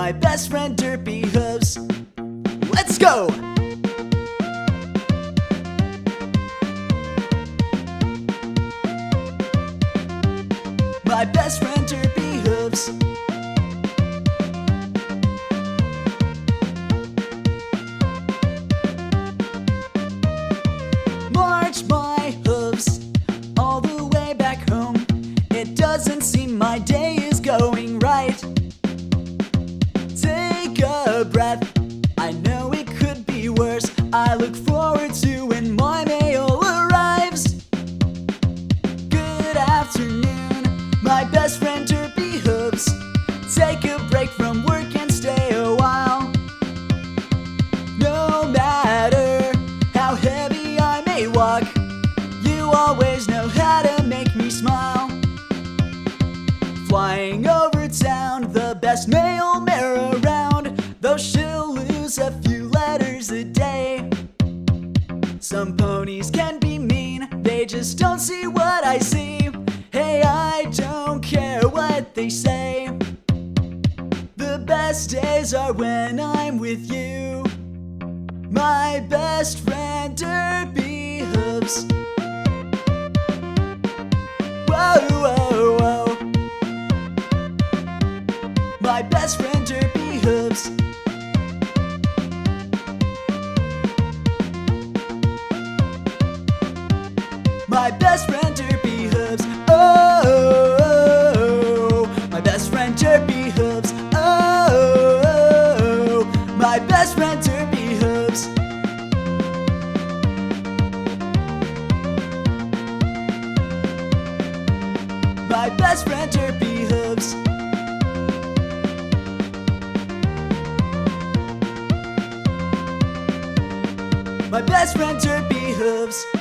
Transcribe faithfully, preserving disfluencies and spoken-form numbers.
my best friend Derpy Hooves. Let's go! My best friend Derpy Hooves. March my hooves all the way back home. It doesn't seem my day is going right. Take a breath, I know it could be worse. I look forward to when my mail arrives. Good afternoon, my best friend Derpy Hooves. Take a break from work and stay a while. No matter how heavy I may walk, you always know how to make me smile. Flying over town, the best mailmare around, though she'll lose a few letters a day. Some ponies can be mean, they just don't see what I see. Hey, I don't care what they say. The best days are when I'm with you, my best friend Derpy Hooves. Whoa, whoa, whoa. My best friend Derpy Hooves. My best friend Derpy Hooves. Oh, oh, oh, my best friend Derpy Hooves. Oh, oh, oh, my best friend Derpy Hooves. My best friend Derpy Hooves. My best friend Derpy Hooves.